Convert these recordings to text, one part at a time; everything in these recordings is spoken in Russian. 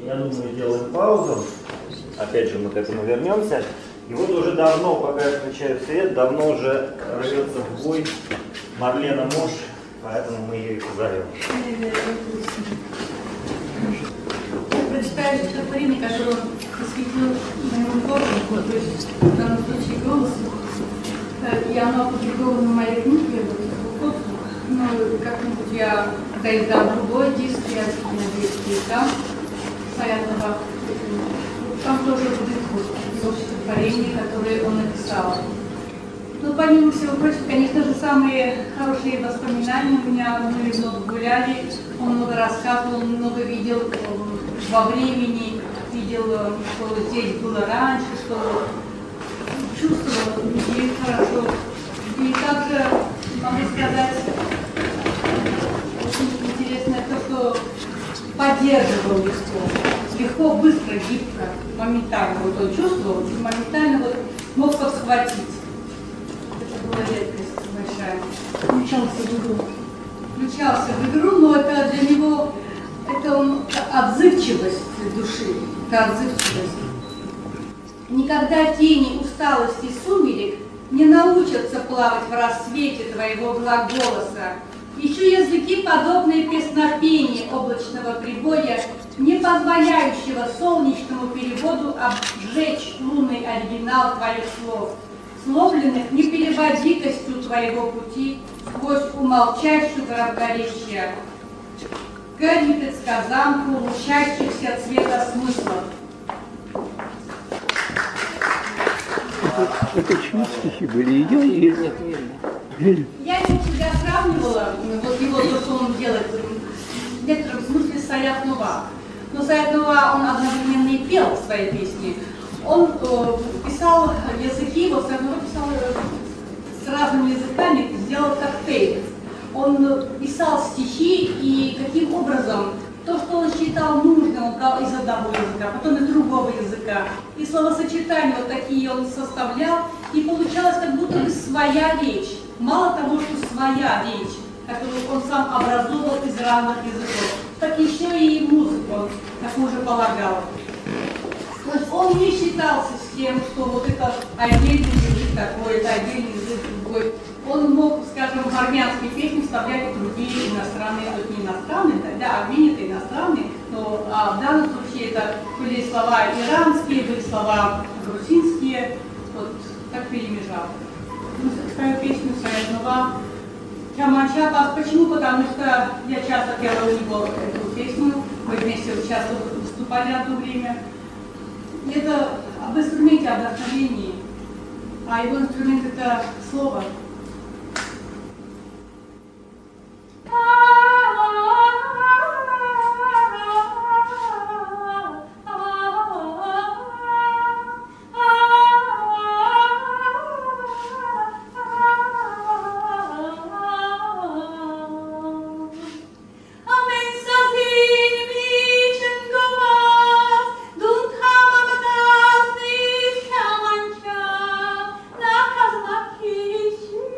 Я думаю, делаем паузу. Опять же, мы к этому вернемся. И вот уже давно, пока я включаю свет, давно уже рвется в бой Марлена Мош, поэтому мы ее и позовем. Я прочитаю стихотворение, которое он посвятил моему творчеству, то есть в данном случае голосу. И оно опубликовано в моей книге, но как-нибудь я, когда издам другой диск, я надеюсь, издам Саятова. Там тоже будет его стихотворение, которое он написал. Но помимо всего прочего, конечно же, самые хорошие воспоминания у меня, мы много гуляли, он много рассказывал, много видел во времени, видел, что здесь было раньше, что чувствовал людей хорошо. И также могу сказать, очень интересное то, что поддерживал легко, быстро, гибко, моментально. Вот он чувствовал, и моментально вот мог подхватить. Это была редкость большая. Включался в игру, но это для него это отзывчивость души, это отзывчивость. Никогда тени усталости и сумерек не научатся плавать в рассвете твоего глаголоса. Еще языки, подобные песнопению облачного прибоя, не позволяющего солнечному переводу обжечь лунный оригинал твоих слов, словленных непереводимостью твоего пути сквозь умолчащую громкоречья, к непредсказанку лучащихся цвета смыслов. Это чьи стихи были? Ее или нет? Я его всегда сравнивала, вот его, то, что он делает, в некотором смысле Саят Нова. Но Саят Нова, он одновременно и пел свои песни. Он писал языки, вот Саят Нова писал с разными языками, сделал коктейль. Он писал стихи, и каким образом то, что он считал нужным, он брал из одного языка, потом из другого языка. И словосочетания вот такие он составлял, и получалось как будто бы своя речь. Мало того, что своя речь, которую он сам образовал из разных языков, так еще и музыку он, как мы уже полагал. То есть он не считался с тем, что вот это отдельный язык такой, это отдельный язык другой. Он мог, скажем, в армянские песни вставлять и другие иностранные, то есть не иностранные, да, армяне это иностранные, но в данном случае это были слова иранские, были слова грузинские, вот так перемежал. Свою песню Саят Нова Чамача. Почему? Потому что я часто пела у него эту песню, мы вместе часто выступали одно время. И это об инструменте, о вдохновении, а его инструмент это слово. Thank you.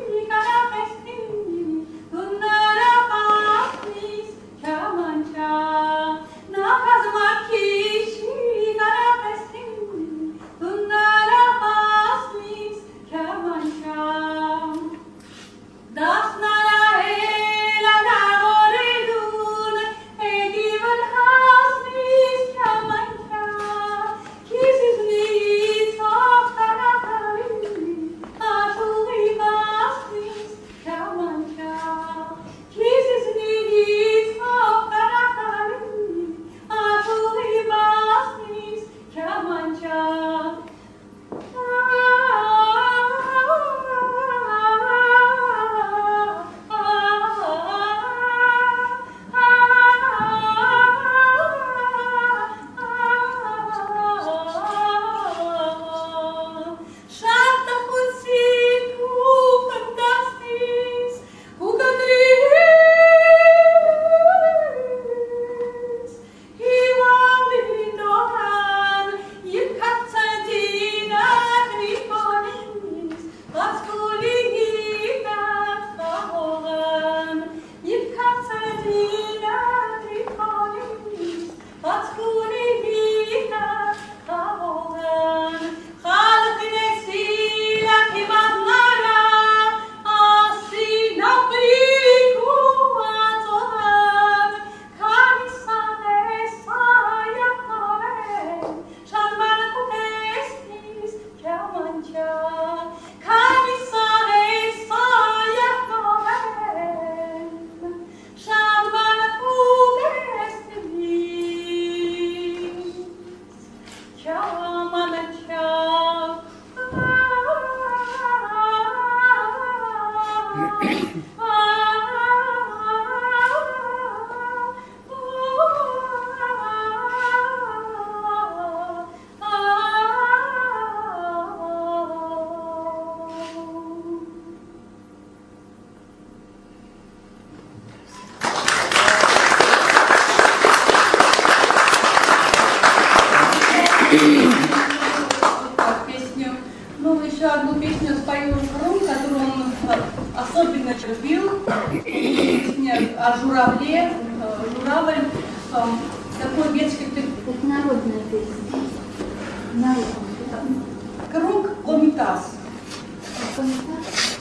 песню. Ну, еще одну песню спою Рум, которую он особенно любил. Песня о журавле. Журавль. Такой детский... Это народная песня. Народная. Круг Комитас. Комитас?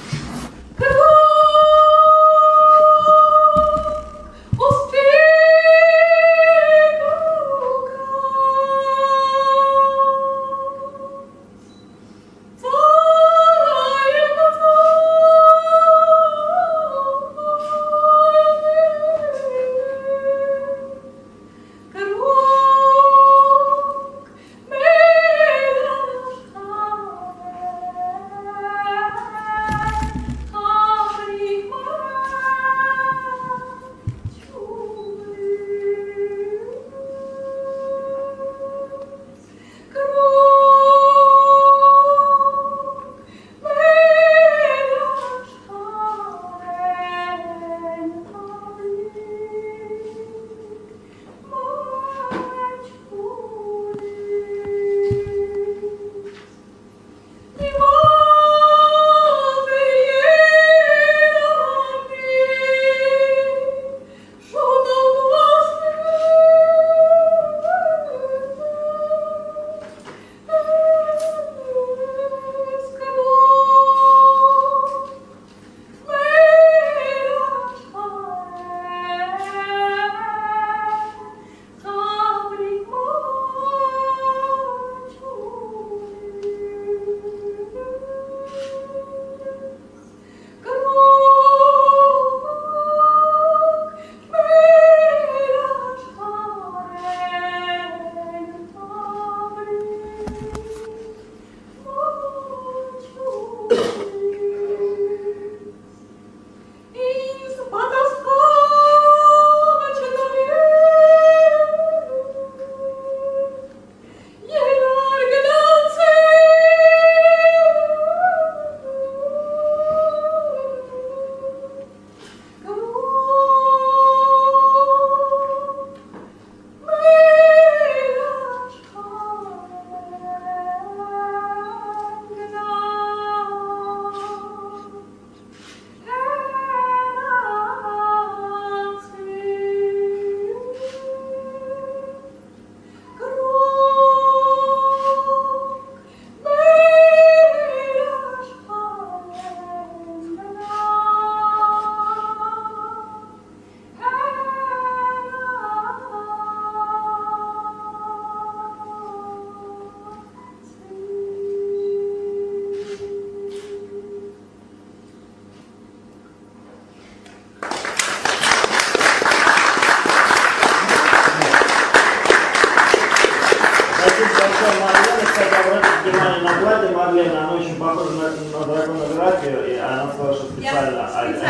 Марлена, она очень похожа на драконографию, и она сказала, что специально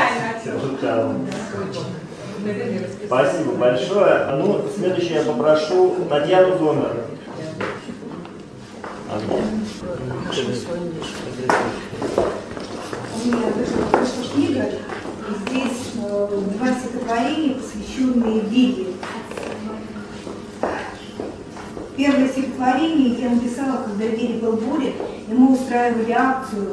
изучала. Спасибо большое. Ну, следующее я попрошу Татьяну Зомер. У меня вышла книга, и здесь два стихотворения, посвященные Вилле. Первое стихотворение я написала, когда в Вилле был буря, и мы устраивали акцию,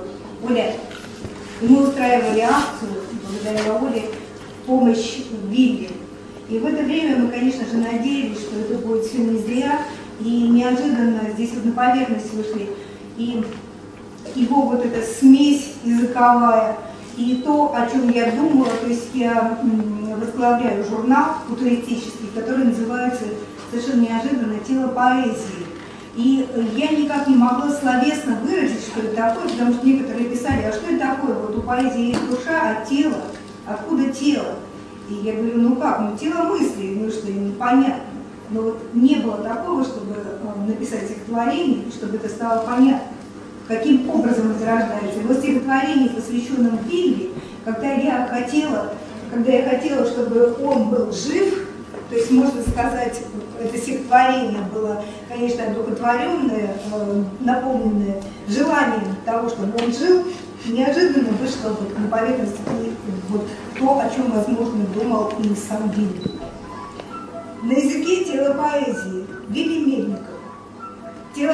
благодаря Оле, помощь Вилле. И в это время мы, конечно же, надеялись, что это будет все не зря, и неожиданно здесь вот на поверхность вышли и его вот эта смесь языковая, и то, о чем я думала, то есть я возглавляю журнал футуристический, который называется совершенно неожиданно «Тело поэзии». И я никак не могла словесно выразить, что это такое, потому что некоторые писали, а что это такое? Вот у поэзии есть душа, а тело? Откуда тело? И я говорю, ну как, ну тело мысли, ну что, непонятно. Но вот не было такого, чтобы написать стихотворение, чтобы это стало понятно, каким образом это рождается. И вот стихотворение, посвященном Вилле, когда я хотела, чтобы он был жив, то есть, можно сказать, это стихотворение было, конечно, одухотворенное, наполненное желанием того, чтобы он жил, неожиданно вышло вот на поверхность вот то, о чем, возможно, думал и сам Вилле. На языке тела поэзии Вилли Мельников.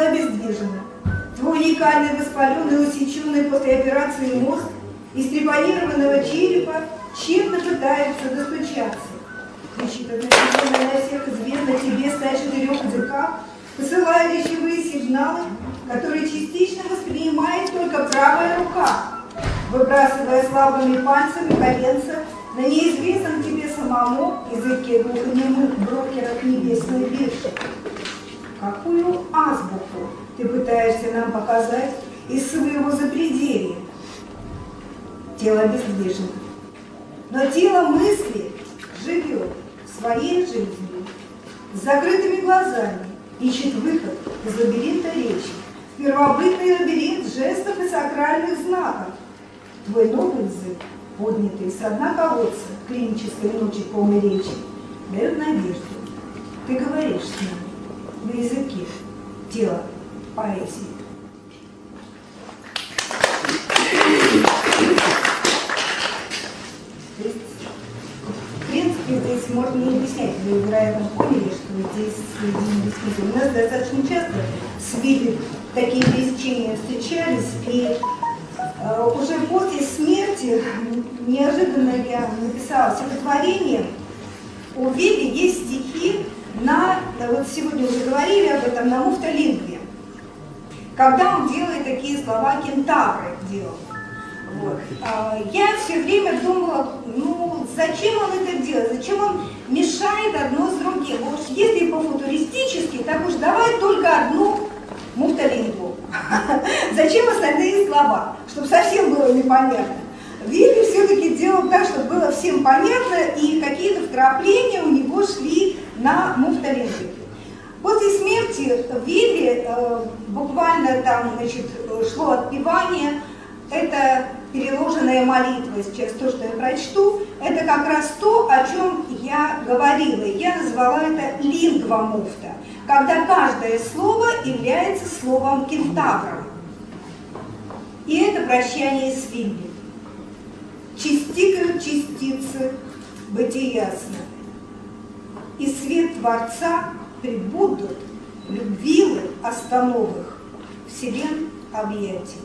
уникальный воспаленный, усеченный после операции мозг из трепанированного черепа тщетно пытается достучаться. Кричит одновременно на всех известно тебе 104 языках, посылая речевые сигналы, которые частично воспринимает только правая рука, выбрасывая слабыми пальцами коленца на неизвестном тебе самому языке глухонемых брокеров небесной биржи. Какую азбуку ты пытаешься нам показать из своего запределья? Тело обездвижено, но тело мысли живет своей жизнью, с закрытыми глазами, ищет выход из лабиринта речи, в первобытный лабиринт жестов и сакральных знаков. Твой новый язык, поднятый со дна колодца клинической ночи полной речи, дает надежду. Ты говоришь с ним на языке тела поэзии. То есть, в принципе, здесь можно не объяснять. Вы, вероятно, поняли, что здесь у нас достаточно часто с Вилли такие пересечения встречались, и уже после смерти неожиданно я написала стихотворение. У Вилли есть стихи на, вот сегодня уже говорили об этом, на муфталингве, когда он делает такие слова кентавры делал. Вот. Я все время думала, ну зачем он это делает, зачем он мешает одно с другим. Уж если по-футуристически, так уж давай только одну муфталингву. Зачем остальные слова, чтобы совсем было непонятно. Вилли все-таки делал так, чтобы было всем понятно, и какие-то вкрапления у него шли на муфталингве. После смерти Вилли буквально там, значит, шло отпевание. Это переложенная молитва, сейчас то, что я прочту, это как раз то, о чем я говорила. Я назвала это лингва муфта, когда каждое слово является словом кентавром. И это прощание с Вилли. Частикают частицы бытиясно, и свет Творца прибудут любвилы остановых вселен объятий.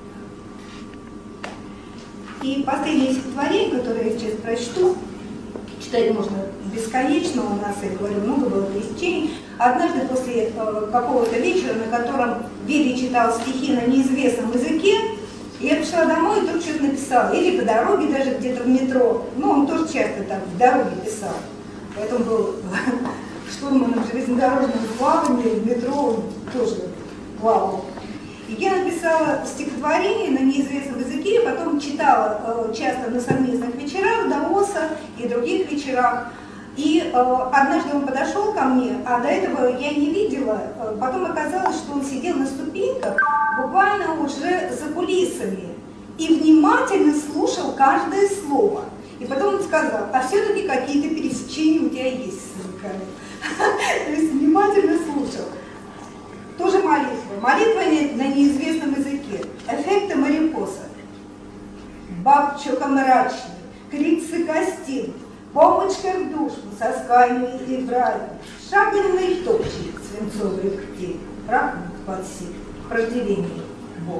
И последнее стихотворение, которое я сейчас прочту, читать можно бесконечно, у нас, я говорю, много было пересечений. Однажды после какого-то вечера, на котором Вилли читал стихи на неизвестном языке, я пришла домой и тут что-то написала. Или по дороге, даже где-то в метро. Ну, он тоже часто так в дороге писал. Поэтому был штурманом железнодорожного плавания, в метро он тоже плавал. И я написала стихотворение на неизвестном языке, потом читала часто на совместных вечерах Даоса и других вечерах. И однажды он подошел ко мне, а до этого я не видела. Потом оказалось, что он сидел на ступеньках, буквально уже за кулисами, и внимательно слушал каждое слово. И потом он сказал, а все-таки какие-то пересечения у тебя есть с языками. То есть внимательно слушал. Тоже молитва. Молитва на неизвестном языке. Эффекта Марипоса. Бабчука мрачный, крик костин, помочка в душу, сосками и брали, шагальной топчей свинцовой птей, прахнут под силу, проделение Бог.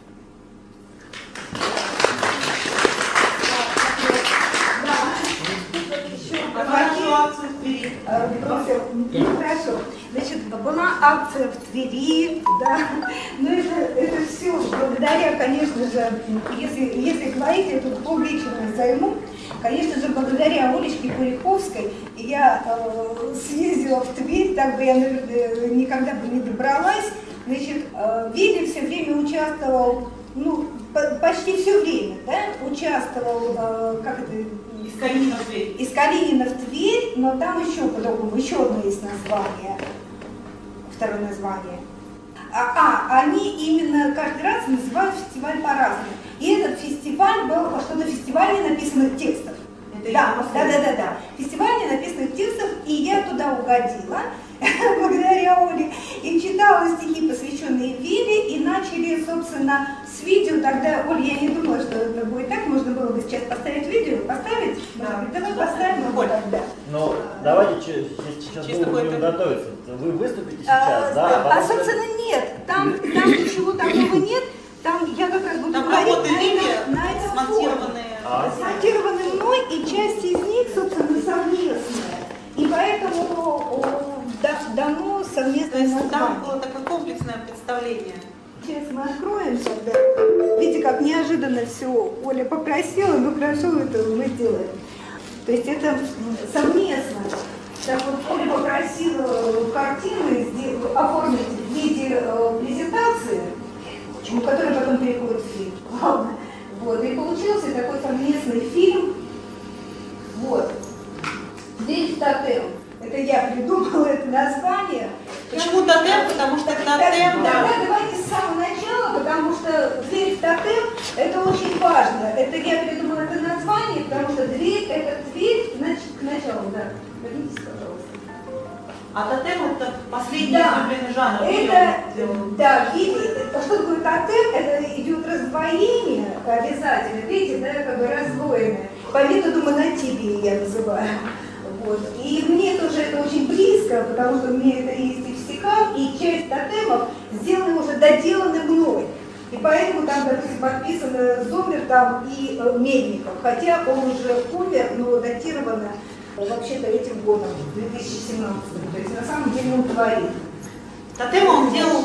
Хорошо. Значит, была акция в Твери, да, но это все благодаря, конечно же, если говорить, я тут полвечера займу, конечно же, благодаря Олечке Куликовской я съездила в Тверь, так бы я, наверное, никогда бы не добралась. Значит, Вилли все время участвовал, ну, почти все время, да, участвовал, как это, из Калинина в Тверь. Из Калинина в Тверь, но там еще по-другому, еще одно есть название, второе название. Они именно каждый раз называют фестиваль по-разному. И этот фестиваль был что-то фестиваль ненаписанных текстов. Да. Фестиваль ненаписанных текстов, и я туда угодила, благодаря Оле, и читала стихи, посвященные Вилли, и начали, собственно, с видео. Тогда, Оля, я не думала, что это будет так, можно было бы сейчас поставить видео, поставить? Да. Давай поставим его тогда. Ну, давайте сейчас будем готовиться. Вы выступите сейчас, да? А, собственно, нет. там ничего такого нет. Там я как раз буду там говорить работы на этом смонтированные. Смонтированы мной, и часть из них, собственно, совместная. И поэтому дано То совместное есть название. там было такое комплексное представление. Сейчас мы откроем тогда. Видите, как неожиданно все Оля попросила, но хорошо это мы делаем. То есть это совместно. Так вот, Оля попросила картины оформить в виде презентации, которая потом переходит в фильм. Вот, и получился такой совместный фильм. Вот. Здесь тотем. Это я придумала это название. Почему тотем? Потому что тотем... Да, давайте с самого начала, потому что дверь в тотем – это очень важно. Это я придумала это название, потому что дверь – это дверь, значит, к началу, да. Вернитесь, пожалуйста. А тотем – это последний излюбленный жанр. Да, что такое тотем? Это идет раздвоение обязательно, видите, да, как бы раздвоенное. По методу монотипии я называю. Вот. И мне тоже это очень близко, потому что у меня это есть и в стихах, и часть тотемов сделаны уже доделаны мной. И поэтому там, допустим, подписано Зомер там и Мельников, хотя он уже умер, но датировано вообще-то этим годом, 2017. То есть на самом деле он творит. Тотем он делал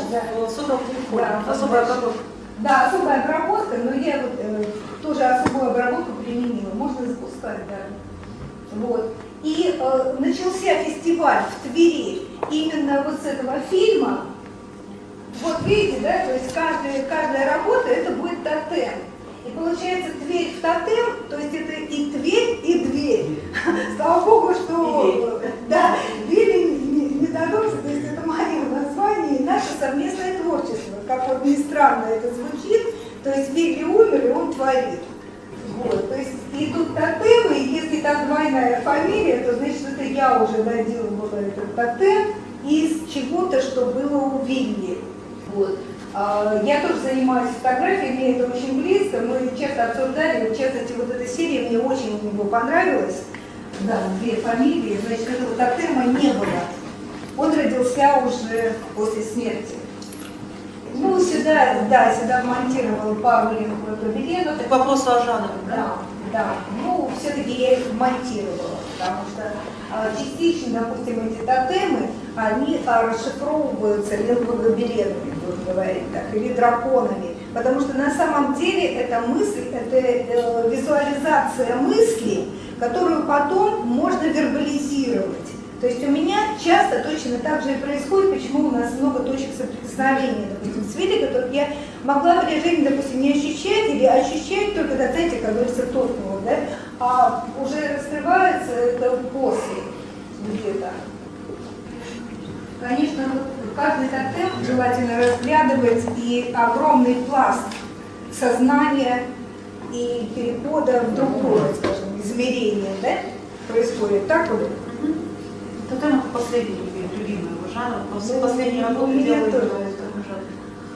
особая обработка. Да, особая обработка, но я вот тоже особую обработку применила. Можно запускать, да. Вот. И начался фестиваль в Твери именно вот с этого фильма. Вот видите, да, то есть каждая работа это будет тотем. И получается дверь в тотем, то есть это и Тверь, и дверь. Слава Богу, что да, двери не дадутся, то есть это мое название и наше совместное творчество. Как вот ни странно это звучит, то есть Вилли умер, и он творит. Вот, то есть и тут тотемы, и если там двойная фамилия, то значит это я уже доделала этот тотем из чего-то, что было у Вилли. Вот. Я тоже занимаюсь фотографией, мне это очень близко, мы часто обсуждали, вот, в частности, вот эта серия мне очень у него понравилась. Да, две фамилии, значит, этого тотема не было. Он родился уже после смерти. Ну, сюда монтировала пару гобеленов. К вопросу о жанре, да? Да. Ну, все-таки я их монтировала, потому что частично, допустим, эти тотемы, они расшифровываются лингвогобеленами, будем говорить так, или драконами. Потому что на самом деле эта мысль, это визуализация мысли, которую потом можно вербализировать. То есть у меня часто точно так же и происходит, почему у нас много точек соприкосновения, допустим, с Вилли, которых я могла в режиме, допустим, не ощущать или ощущать только, знаете, как говорится, торкнуло, да, а уже раскрывается это после где-то. Конечно, вот каждый тотем желательно разглядывать и огромный пласт сознания и перехода в другое, скажем, измерение, да, происходит. Так вот? Тотем это последний любимый его жанр. Последний работу делает в этом жанре.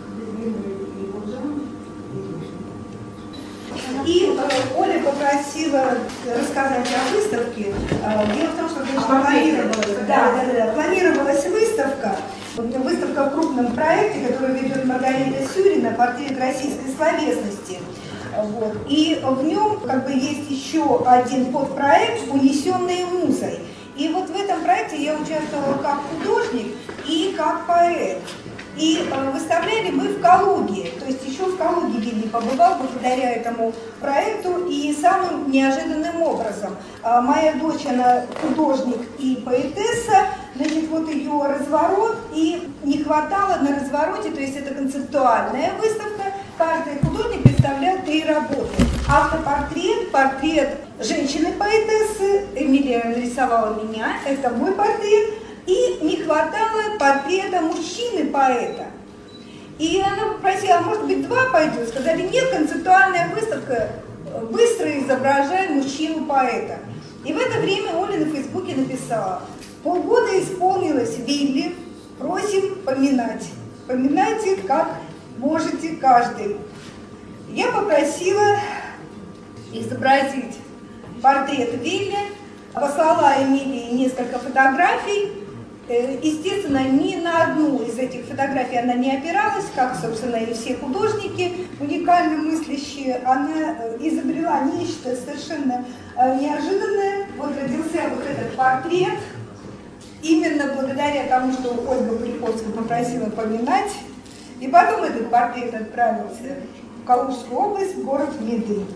И Оля попросила рассказать о выставке. Дело в том, что планировалась выставка в крупном проекте, который ведет Маргарита Сюрина, портрет российской словесности. Вот. И в нем как бы есть еще один подпроект «Унесенные музой». И вот в этом проекте я участвовала как художник и как поэт. И выставляли мы в Калуге, то есть еще в Калуге Вилли побывал благодаря этому проекту и самым неожиданным образом. Моя дочь, она художник и поэтесса, значит, вот ее разворот, и не хватало на развороте, то есть это концептуальная выставка, каждый художник представлял 3 работы. Автопортрет, портрет женщины-поэтессы, Эмилия нарисовала меня, это мой портрет, и не хватало портрета мужчины-поэта. И она попросила, может быть, 2 пойдет? Сказали, нет, концептуальная выставка, быстро изображаем мужчину-поэта. И в это время Оля на Фейсбуке написала, полгода исполнилось Вилли, просим поминать. Поминайте, как можете каждый. Я попросила изобразить портрет Вилли, послала Эмилии несколько фотографий. Естественно, ни на одну из этих этих фотографий она не опиралась, как, собственно, и все художники, уникально мыслящие. Она изобрела нечто совершенно неожиданное. Вот родился вот этот портрет, именно благодаря тому, что Ольга Приходская попросила поминать. И потом этот портрет отправился в Калужскую область, в город Медынь.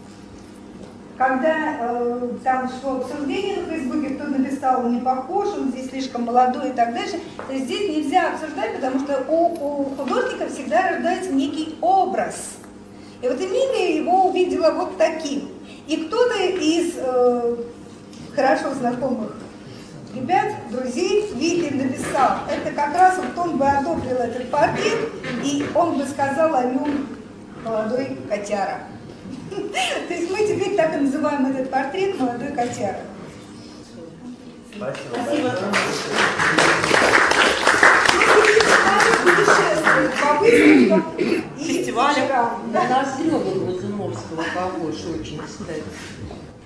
Когда там шло обсуждение на Фейсбуке, кто написал, он не похож, он здесь слишком молодой и так дальше, то есть здесь нельзя обсуждать, потому что у художника всегда рождается некий образ. И вот Эмилия его увидела вот таким. И кто-то из хорошо знакомых ребят, друзей, Вилли написал, это как раз вот он бы одобрил этот портрет, и он бы сказал о нем молодой котяра. То есть мы теперь так и называем этот портрет «Молодой котяра». Спасибо. Фестивале. На Зеленого Глазуновского похож очень, кстати.